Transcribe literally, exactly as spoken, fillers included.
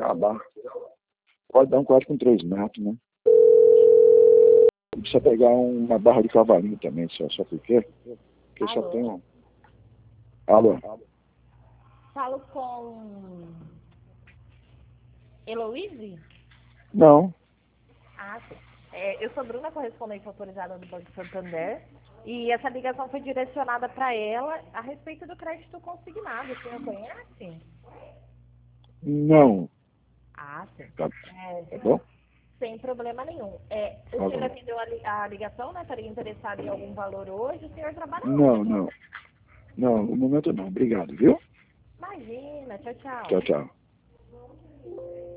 acabar. Pode dar um quarto com três metros, né? Precisa pegar uma barra de cavalinho também, só, só porque, porque Alô? só tem um... Alô? Falo com Heloíse? Não. Ah, sim. É, eu sou Bruna, correspondente autorizada do Banco Santander, e essa ligação foi direcionada para ela a respeito do crédito consignado. O senhor conhece? Não. Ah, sim. Tá, É, tá bom? sem problema nenhum. É, o Tá senhor bom. atendeu a, li- a ligação, né? Estaria interessado em algum valor hoje? O senhor trabalha Não, onde? não. Não, no momento não. Obrigado, viu? Imagina, tchau, Tchau, tchau. tchau.